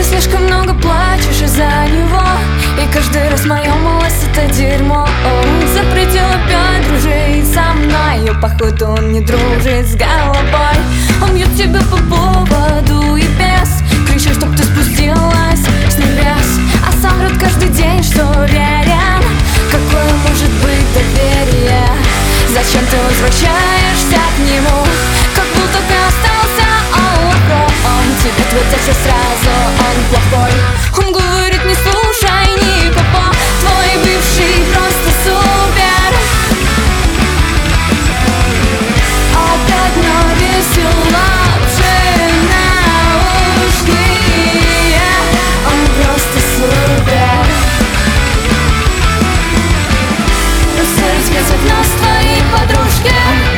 слишком много плачешь из-за него, и каждый раз моя малость — это дерьмо. Запретил опять дружить со мной, и походу он не дружит с головой. Он бьет тебя по поводу и без, кричит, чтоб ты спустилась с небес, а сам врет каждый день, что верен. Какое может быть доверие? Зачем ты возвращаешься к нему, как будто ты остался аллахом? Тебе ответят сразу, он плохой. Он говорит, не слушай никого, твой бывший просто супер. Опять навесил лапши наушники, он просто супер. Рассорить хотят нас твои подружки.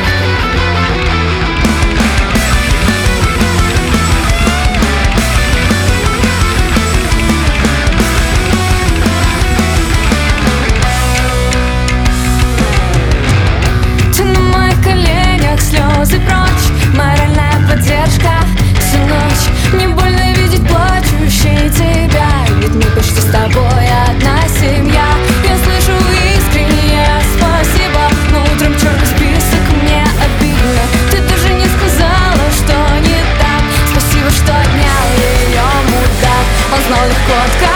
Слезы прочь, моральная поддержка всю ночь. Мне больно видеть плачущей тебя, ведь мы почти с тобой одна семья. Я слышу искреннее спасибо, но утром черный список, мне обидно. Ты даже не сказала, что не так. Спасибо, что отнял ее, мудак. Он знал легко отказать.